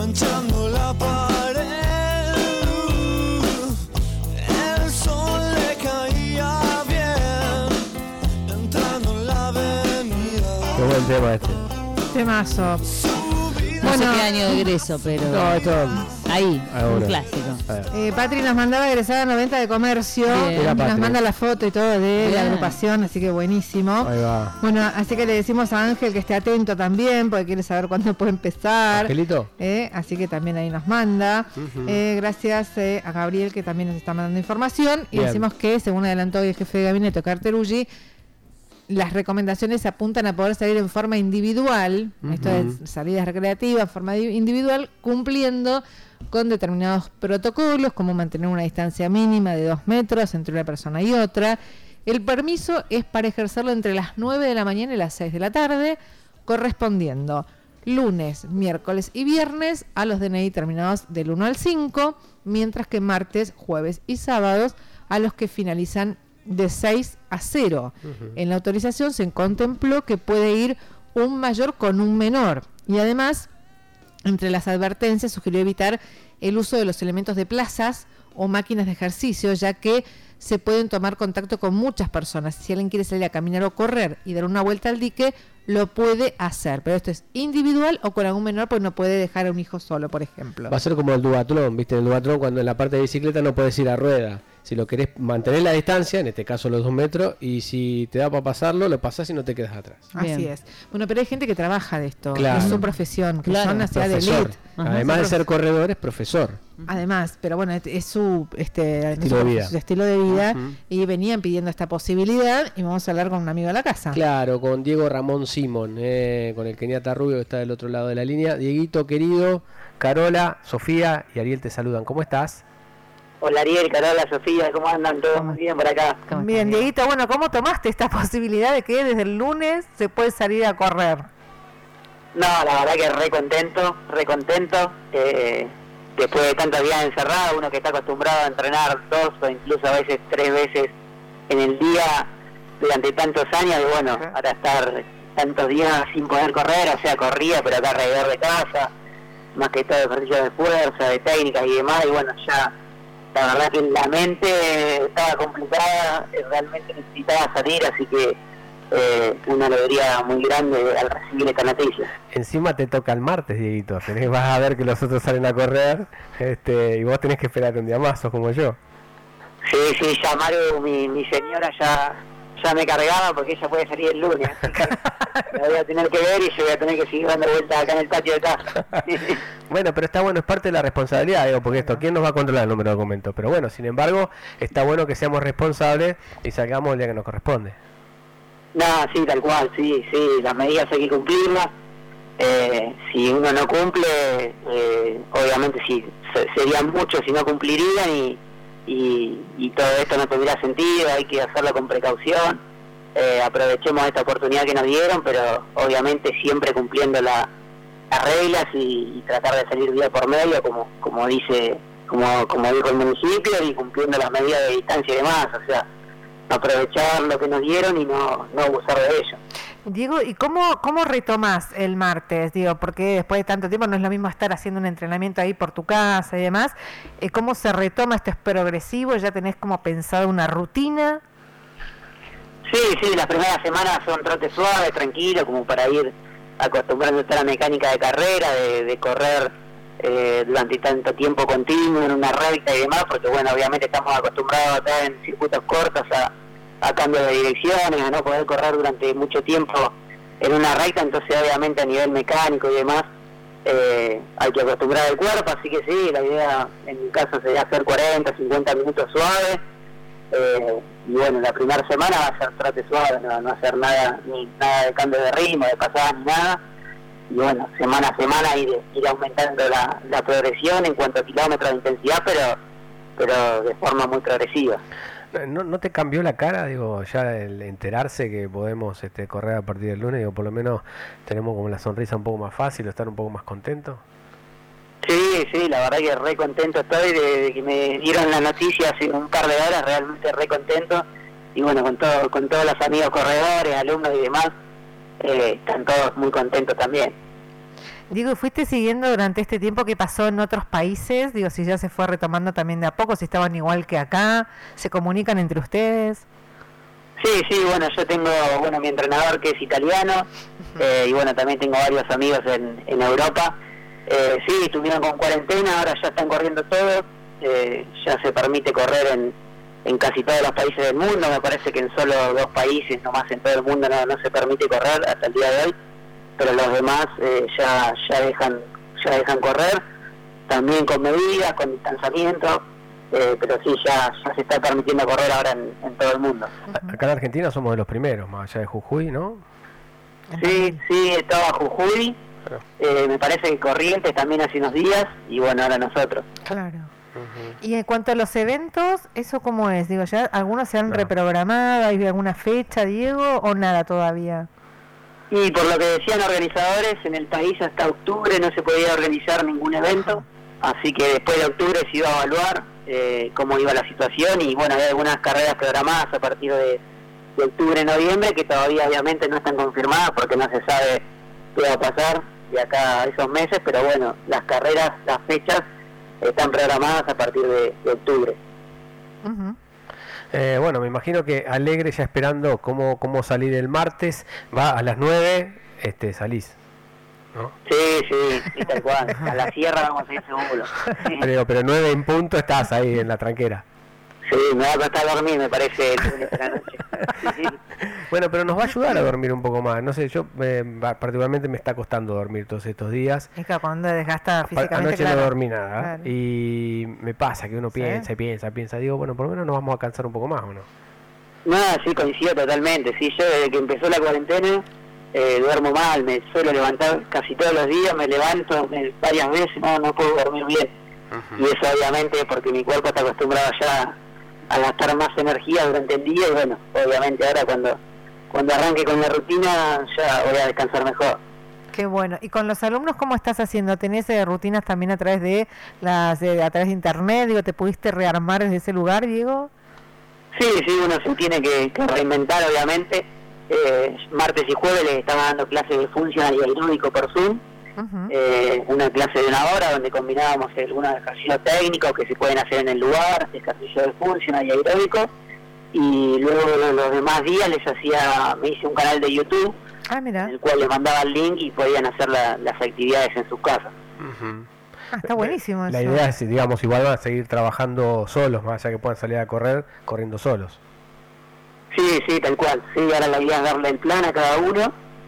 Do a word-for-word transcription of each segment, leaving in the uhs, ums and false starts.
manchando la pared. El sol le caía bien, entrando en la avenida. Qué buen tema este. Temazo. No Bueno, sé qué año de egreso, pero No, esto. ahí, Ahora. un clásico. eh, Patri nos mandaba egresada noventa de comercio. Bien. Y Era nos Patri. manda la foto y todo de Bien. la agrupación, así que buenísimo. Ahí va. Bueno, así que le decimos a Ángel que esté atento también, porque quiere saber cuándo puede empezar. Angelito. Eh, así que también ahí nos manda. Ujú. Eh, gracias eh, a Gabriel, que también nos está mandando información. Y Bien. decimos que, según adelantó hoy el jefe de gabinete, Carteruggi, las recomendaciones apuntan a poder salir en forma individual, Ujú. esto es salidas recreativas, forma di- individual, cumpliendo con determinados protocolos, como mantener una distancia mínima de dos metros entre una persona y otra. El permiso es para ejercerlo entre las nueve de la mañana y las seis de la tarde, correspondiendo lunes, miércoles y viernes a los D N I terminados del uno al cinco, mientras que martes, jueves y sábados a los que finalizan de seis a cero. Ujú. En la autorización se contempló que puede ir un mayor con un menor. Y además, entre las advertencias, sugirió evitar el uso de los elementos de plazas o máquinas de ejercicio, ya que se pueden tomar contacto con muchas personas. Si alguien quiere salir a caminar o correr y dar una vuelta al dique, lo puede hacer. Pero esto es individual o con algún menor, pues no puede dejar a un hijo solo, por ejemplo. Va a ser como el duatlón, ¿viste? El duatlón, cuando en la parte de bicicleta no puedes ir a rueda. Si lo querés mantener la distancia, en este caso los dos metros, y si te da para pasarlo, lo pasás y no te quedas atrás. Así Bien. es. Bueno, pero hay gente que trabaja de esto, Claro. es su profesión, que Claro. son hacia de Profesor. elite. Ajá. Además de Son ser corredor, es profesor. Además, pero bueno, es, es su este Estilo su- de vida. su estilo de vida. Ujú. Y venían pidiendo esta posibilidad y vamos a hablar con un amigo de la casa. Claro, con Diego Ramón Simón, eh, con el keniata rubio que está del otro lado de la línea. Dieguito querido, Carola, Sofía y Ariel te saludan. ¿Cómo estás? Hola Ariel, Carola, Sofía, ¿cómo andan? ¿Todos ¿Cómo? bien por acá? ¿Cómo Bien, estás? Dieguito, bueno, ¿cómo tomaste esta posibilidad de que desde el lunes se puede salir a correr? No, la verdad que re contento, re contento. Eh, después de tantos días encerrados, uno que está acostumbrado a entrenar dos o incluso a veces tres veces en el día durante tantos años, y bueno, Ajá. ahora estar tantos días sin poder correr, o sea, corría, pero acá alrededor de casa, más que todo ejercicios de fuerza, de técnicas y demás, y bueno, ya la verdad que la mente estaba complicada, eh, realmente necesitaba salir, así que eh, una alegría muy grande al recibir esta noticia. Encima te toca el martes, Dieguito. Tenés, vas a ver que los otros salen a correr, este, y vos tenés que esperar un día más, sos como yo. Sí, sí, ya Maru, mi, mi señora ya ya me cargaba porque ella puede salir el lunes, así que la voy a tener que ver y yo voy a tener que seguir dando vueltas acá en el patio de casa. Bueno, pero está bueno, es parte de la responsabilidad, digo, porque esto, ¿quién nos va a controlar el número de documentos? Pero bueno, sin embargo, está bueno que seamos responsables y salgamos el día que nos corresponde. No, sí, tal cual, sí, sí, las medidas hay que cumplirlas. Eh, si uno no cumple, eh, obviamente sí, se- serían muchos si no cumplirían y, y, y todo esto no tendría sentido, hay que hacerlo con precaución. Eh, aprovechemos esta oportunidad que nos dieron, pero obviamente siempre cumpliendo la, las reglas y, y tratar de salir día por medio, como como dice, como como dijo el municipio, y cumpliendo las medidas de distancia y demás, o sea, aprovechar lo que nos dieron y no, no abusar de ello. Diego, ¿y cómo, cómo retomás el martes? Digo, porque después de tanto tiempo no es lo mismo estar haciendo un entrenamiento ahí por tu casa y demás. Eh, ¿Cómo se retoma? ¿Esto es progresivo? ¿Ya tenés como pensado una rutina? Sí, sí, las primeras semanas son trotes suaves, tranquilos, como para ir acostumbrándote a la mecánica de carrera, de, de correr eh, durante tanto tiempo continuo en una recta y demás, porque bueno, obviamente estamos acostumbrados a estar en circuitos cortos a, a cambio de direcciones, a no poder correr durante mucho tiempo en una recta, entonces obviamente a nivel mecánico y demás eh, hay que acostumbrar el cuerpo, así que sí, la idea en mi caso sería hacer cuarenta, cincuenta minutos suaves. Eh, y bueno, la primera semana va a ser trote suave, no, no hacer nada, ni nada de cambio de ritmo, de pasada, ni nada. Y bueno, semana a semana ir, ir aumentando la, la progresión en cuanto a kilómetros de intensidad, pero pero de forma muy progresiva. ¿No, no te cambió la cara, digo, ya el enterarse que podemos este, correr a partir del lunes? Digo, por lo menos tenemos como la sonrisa un poco más fácil, estar un poco más contentos. Sí, sí, la verdad que re contento estoy de, de que me dieron la noticia hace un par de horas, realmente re contento. Y bueno, con todo, con todos los amigos corredores, alumnos y demás, eh, están todos muy contentos también. Digo, ¿fuiste siguiendo durante este tiempo qué pasó en otros países? Digo, si ya se fue retomando también de a poco, si estaban igual que acá, ¿se comunican entre ustedes? Sí, sí, bueno, yo tengo, bueno, mi entrenador que es italiano, uh-huh. eh, y bueno, también tengo varios amigos en, en Europa. Eh, sí, estuvieron con cuarentena, ahora ya están corriendo todos, eh, ya se permite correr en, en casi todos los países del mundo, me parece que en solo dos países, nomás en todo el mundo no, no se permite correr hasta el día de hoy, pero los demás eh, ya ya dejan ya dejan correr, también con medidas, con distanciamiento. Eh, pero sí, ya, ya se está permitiendo correr ahora en, en todo el mundo. Acá en Argentina somos de los primeros, más allá de Jujuy, ¿no? Sí, sí, estaba Jujuy, eh, me parece que Corrientes también hace unos días, y bueno, ahora nosotros. Claro. Uh-huh. Y en cuanto a los eventos, ¿eso cómo es? Digo, ¿ya algunos se han no. reprogramado? ¿Hay alguna fecha, Diego, o nada todavía? Y por lo que decían organizadores, en el país hasta octubre no se podía organizar ningún evento, uh-huh. así que después de octubre se iba a evaluar Eh, cómo iba la situación, y bueno, hay algunas carreras programadas a partir de, de octubre, noviembre, que todavía obviamente no están confirmadas porque no se sabe qué va a pasar de acá a esos meses, pero bueno, las carreras, las fechas están programadas a partir de, de octubre. Uh-huh. Eh, bueno, me imagino que alegre ya esperando cómo, cómo salir el martes, va a las nueve, este, salís, ¿no? Sí, sí, sí, tal cual. A la sierra vamos a ir seguro. Sí. Pero, pero nueve en punto estás ahí en la tranquera. Sí, me va a costar dormir, me parece, el lunes de la noche. Sí, sí. Bueno, pero nos va a ayudar a dormir un poco más. No sé, yo eh, particularmente me está costando dormir todos estos días. Es que cuando desgasta físicamente, anoche claro. no dormí nada, Claro. Y me pasa que uno ¿Sí? piensa y piensa, piensa. Digo, bueno, por lo menos nos vamos a cansar un poco más, ¿o no? No, sí, coincido totalmente. Sí, yo desde que empezó la cuarentena eh, duermo mal, me suelo levantar casi todos los días, me levanto me, varias veces, no, no puedo dormir bien. Uh-huh. Y eso obviamente porque mi cuerpo está acostumbrado ya a gastar más energía durante el día, y bueno, obviamente ahora cuando cuando arranque con la rutina ya voy a descansar mejor. Qué bueno. ¿Y con los alumnos cómo estás haciendo? ¿Tenés eh, rutinas también a través de las eh, a través de internet? Digo, ¿te pudiste rearmar desde ese lugar, Diego? Sí, sí, uno se tiene que, que reinventar, obviamente. Eh, martes y jueves les estaba dando clases de funcional y aeróbico por Zoom. Uh-huh. eh, una clase de una hora donde combinábamos algunos ejercicios técnicos que se pueden hacer en el lugar, ejercicios de funcional y aeróbico, y luego los, los demás días les hacía, me hice un canal de YouTube, ah, mira. en el cual les mandaba el link y podían hacer la, las actividades en sus casas. Uh-huh. Ah, está buenísimo la eso. idea es, digamos, igual van a seguir trabajando solos, más allá que puedan salir a correr, corriendo solos. Sí, sí, tal cual. Sí, ahora la idea es darle el plan a cada uno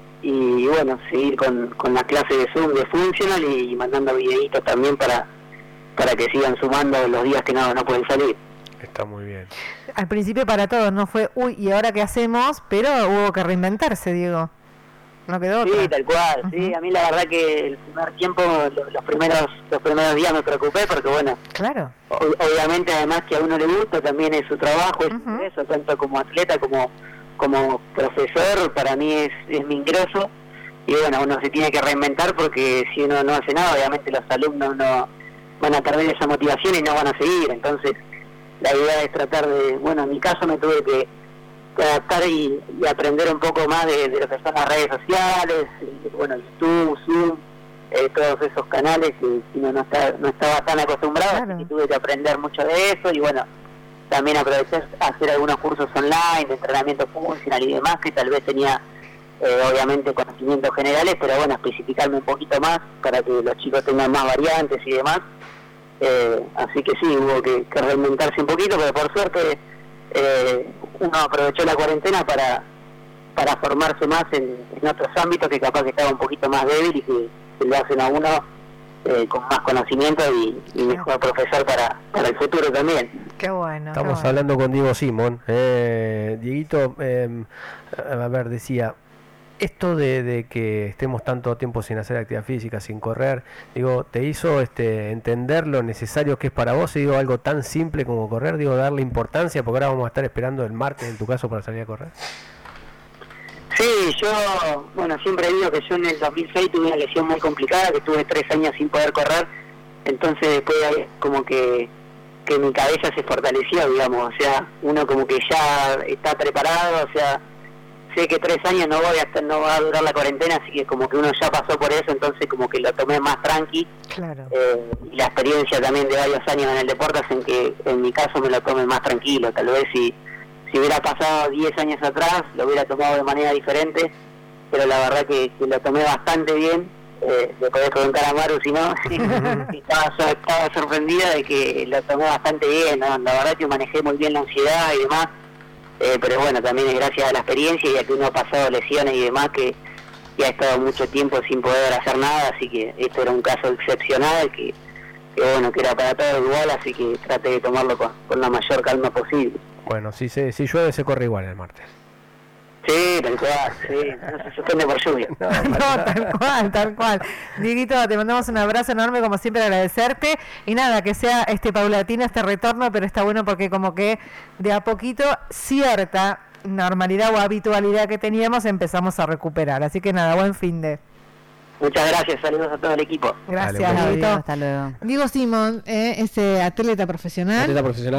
y bueno, seguir con, con la clase de Zoom de Functional y mandando videitos también para para que sigan sumando los días que no, no pueden salir. Está muy bien. Al principio para todos no fue, uy, ¿y ahora qué hacemos? Pero hubo que reinventarse, Diego. No quedó otra. Sí, tal cual. Uh-huh. Sí, a mí la verdad que el primer tiempo, los, los primeros los primeros días me preocupé porque bueno, claro. O, obviamente además que a uno le gusta, también es su trabajo, es uh-huh. su ingreso, tanto como atleta como como profesor, para mí es, es mi ingreso, y bueno, uno se tiene que reinventar porque si uno no hace nada, obviamente los alumnos no van a perder esa motivación y no van a seguir. Entonces la idea es tratar de, bueno, en mi caso me tuve que, que adaptar y, y aprender un poco más de, de lo que son las redes sociales, y, bueno, YouTube, Zoom, eh, todos esos canales que si no, no, está, no estaba tan acostumbrado, claro. Así que tuve que aprender mucho de eso, y bueno, también aproveché a hacer algunos cursos online de entrenamiento funcional y demás, que tal vez tenía eh, obviamente conocimientos generales, pero bueno, especificarme un poquito más para que los chicos tengan más variantes y demás. Eh, así que sí, hubo que, que reinventarse un poquito, pero por suerte eh, uno aprovechó la cuarentena para para formarse más en, en otros ámbitos que capaz que estaba un poquito más débil y que, que le hacen a uno eh, con más conocimiento y, y mejor profesor para, para el futuro también. Qué bueno. Estamos qué bueno. hablando con Diego Simón. Eh, Dieguito, eh, a ver, decía, esto de, de que estemos tanto tiempo sin hacer actividad física, sin correr, digo, ¿te hizo este entender lo necesario que es para vos? Y digo, algo tan simple como correr, digo, darle importancia, porque ahora vamos a estar esperando el martes, en tu caso, para salir a correr. Sí, yo, bueno, siempre digo que yo en el dos mil seis tuve una lesión muy complicada, que tuve tres años sin poder correr, entonces después ahí como que, que mi cabeza se fortaleció, digamos, o sea, uno como que ya está preparado, o sea, sé que tres años no voy a estar, no va a durar la cuarentena, así que como que uno ya pasó por eso, entonces como que lo tomé más tranqui. Claro. Eh, y la experiencia también de varios años en el deporte hacen que en mi caso me lo tome más tranquilo. Tal vez si, si hubiera pasado diez años atrás lo hubiera tomado de manera diferente, pero la verdad que, que lo tomé bastante bien. Eh, le podés preguntar a Maru si no. estaba, estaba sorprendida de que lo tomé bastante bien, ¿no? La verdad que manejé muy bien la ansiedad y demás. Eh, pero bueno, también es gracias a la experiencia y a que uno ha pasado lesiones y demás que, que ha estado mucho tiempo sin poder hacer nada, así que esto era un caso excepcional que, que bueno, que era para todos igual, así que traté de tomarlo con, con la mayor calma posible. Bueno, si, se, si llueve se corre igual el martes. Sí, tal cual, sí, no se suspende por lluvia. No, No, tal cual, tal cual. Dieguito, te mandamos un abrazo enorme, como siempre, agradecerte. Y nada, que sea este paulatino este retorno, pero está bueno porque como que de a poquito cierta normalidad o habitualidad que teníamos empezamos a recuperar. Así que nada, buen fin de. Muchas gracias, saludos a todo el equipo. Gracias, Dale, Dieguito. Adiós, hasta luego. Diego Simón, eh, ese atleta profesional. Atleta profesional.